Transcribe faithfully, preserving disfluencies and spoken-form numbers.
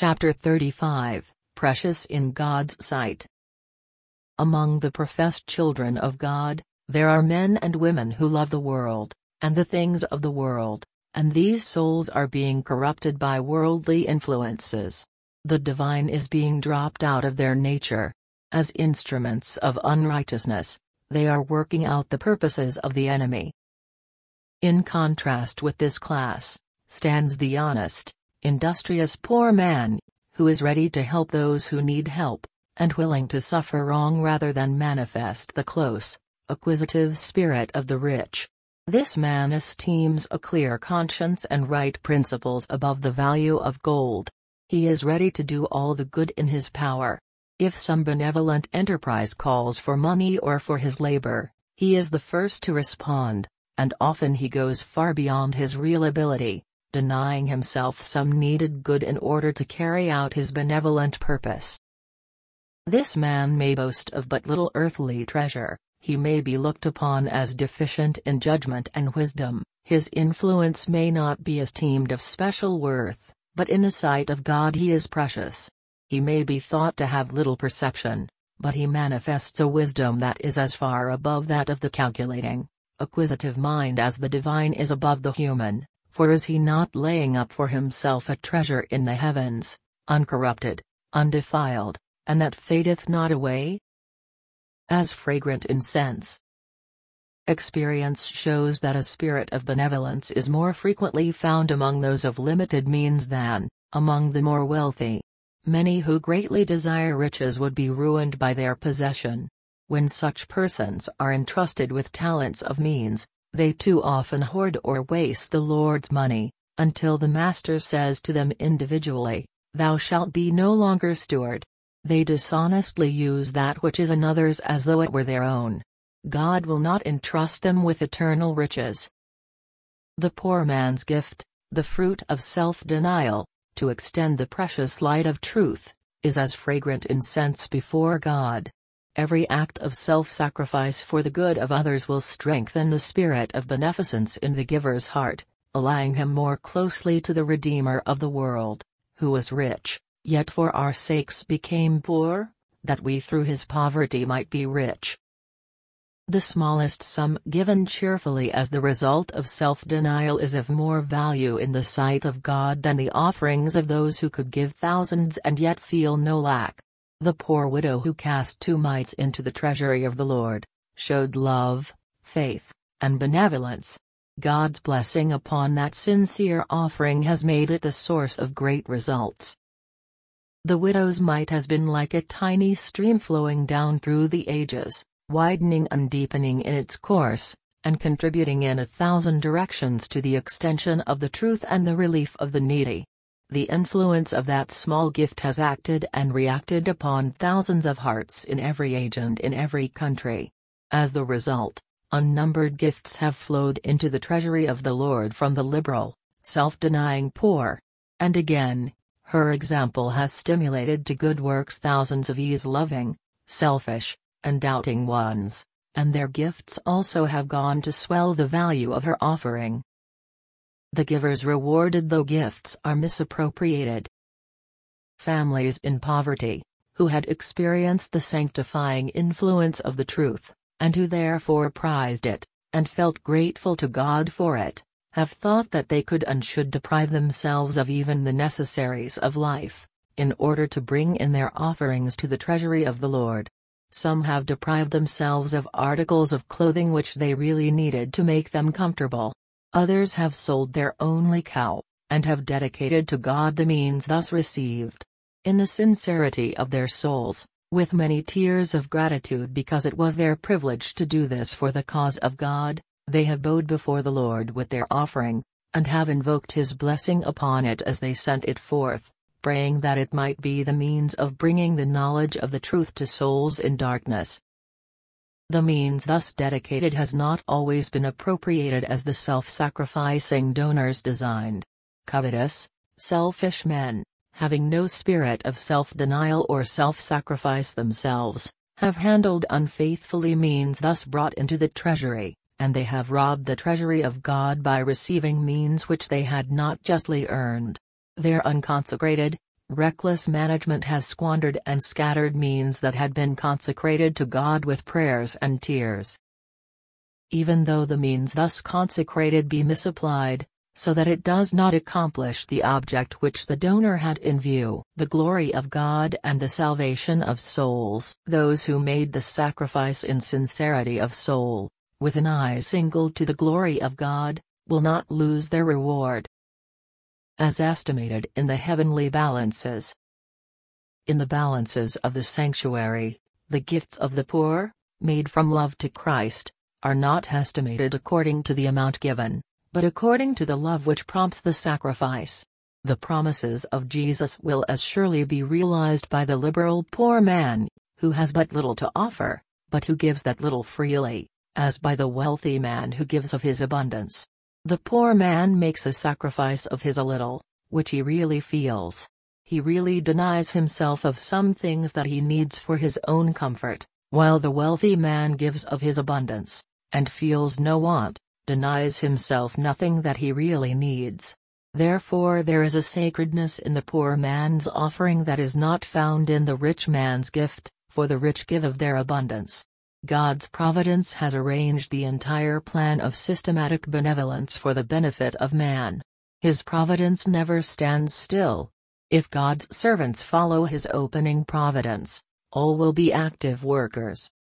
Chapter thirty-five, Precious in God's Sight. Among the professed children of God, there are men and women who love the world, and the things of the world, and these souls are being corrupted by worldly influences. The divine is being dropped out of their nature. As instruments of unrighteousness, they are working out the purposes of the enemy. In contrast with this class, stands the honest, industrious poor man, who is ready to help those who need help, and willing to suffer wrong rather than manifest the close, acquisitive spirit of the rich. This man esteems a clear conscience and right principles above the value of gold. He is ready to do all the good in his power. If some benevolent enterprise calls for money or for his labor, he is the first to respond, and often he goes far beyond his real ability, denying himself some needed good in order to carry out his benevolent purpose. This man may boast of but little earthly treasure, he may be looked upon as deficient in judgment and wisdom, his influence may not be esteemed of special worth, but in the sight of God he is precious. He may be thought to have little perception, but he manifests a wisdom that is as far above that of the calculating, acquisitive mind as the divine is above the human. For is he not laying up for himself a treasure in the heavens, uncorrupted, undefiled, and that fadeth not away? As fragrant incense. Experience shows that a spirit of benevolence is more frequently found among those of limited means than among the more wealthy. Many who greatly desire riches would be ruined by their possession. When such persons are entrusted with talents of means, they too often hoard or waste the Lord's money, until the Master says to them individually, "Thou shalt be no longer steward." They dishonestly use that which is another's as though it were their own. God will not entrust them with eternal riches. The poor man's gift, the fruit of self-denial, to extend the precious light of truth, is as fragrant incense before God. Every act of self-sacrifice for the good of others will strengthen the spirit of beneficence in the giver's heart, allying him more closely to the Redeemer of the world, who was rich, yet for our sakes became poor, that we through his poverty might be rich. The smallest sum given cheerfully as the result of self-denial is of more value in the sight of God than the offerings of those who could give thousands and yet feel no lack. The poor widow who cast two mites into the treasury of the Lord, showed love, faith, and benevolence. God's blessing upon that sincere offering has made it the source of great results. The widow's mite has been like a tiny stream flowing down through the ages, widening and deepening in its course, and contributing in a thousand directions to the extension of the truth and the relief of the needy. The influence of that small gift has acted and reacted upon thousands of hearts in every age and in every country. As the result, unnumbered gifts have flowed into the treasury of the Lord from the liberal, self-denying poor. And again, her example has stimulated to good works thousands of ease-loving, selfish, and doubting ones, and their gifts also have gone to swell the value of her offering. The givers rewarded though gifts are misappropriated. Families in poverty, who had experienced the sanctifying influence of the truth, and who therefore prized it, and felt grateful to God for it, have thought that they could and should deprive themselves of even the necessaries of life, in order to bring in their offerings to the treasury of the Lord. Some have deprived themselves of articles of clothing which they really needed to make them comfortable. Others have sold their only cow, and have dedicated to God the means thus received. In the sincerity of their souls, with many tears of gratitude because it was their privilege to do this for the cause of God, they have bowed before the Lord with their offering, and have invoked His blessing upon it as they sent it forth, praying that it might be the means of bringing the knowledge of the truth to souls in darkness. The means thus dedicated has not always been appropriated as the self-sacrificing donors designed. Covetous, selfish men, having no spirit of self-denial or self-sacrifice themselves, have handled unfaithfully means thus brought into the treasury, and they have robbed the treasury of God by receiving means which they had not justly earned. Their unconsecrated, Reckless management has squandered and scattered means that had been consecrated to God with prayers and tears. Even though the means thus consecrated be misapplied, so that it does not accomplish the object which the donor had in view, the glory of God and the salvation of souls, those who made the sacrifice in sincerity of soul, with an eye single to the glory of God, will not lose their reward. As estimated in the heavenly balances. In the balances of the sanctuary, the gifts of the poor, made from love to Christ, are not estimated according to the amount given, but according to the love which prompts the sacrifice. The promises of Jesus will as surely be realized by the liberal poor man, who has but little to offer, but who gives that little freely, as by the wealthy man who gives of his abundance. The poor man makes a sacrifice of his a little, which he really feels. He really denies himself of some things that he needs for his own comfort, while the wealthy man gives of his abundance, and feels no want, denies himself nothing that he really needs. Therefore there is a sacredness in the poor man's offering that is not found in the rich man's gift, for the rich give of their abundance. God's providence has arranged the entire plan of systematic benevolence for the benefit of man. His providence never stands still. If God's servants follow his opening providence, all will be active workers.